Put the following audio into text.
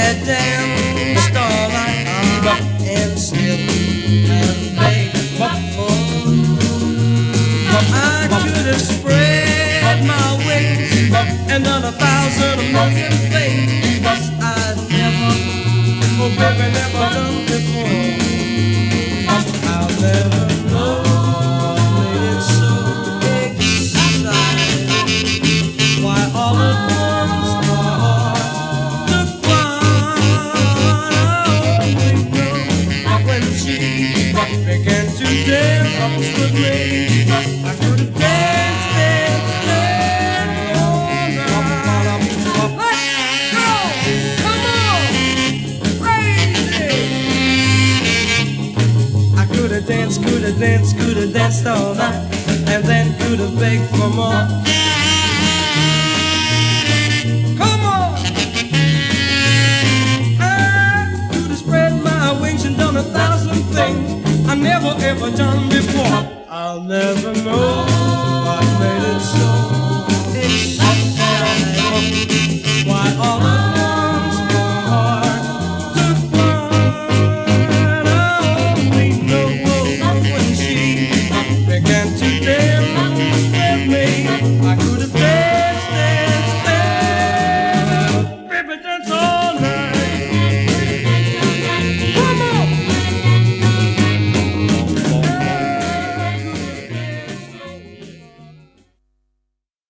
had danced all night and still have begged for I could have spread my wings and done 1,000,000,000 things I'd never, oh baby, never done before. I'll never know it's so exciting. Why all at once my heart took flight. Only know when she began to dance with me, I could have danced, danced, danced all night. Let's go, come on, crazy. I could have danced, could have danced, could have danced all night, and then could have begged for more. Come on, I could have spread my wings and done 1,000 things I never ever done before. I'll never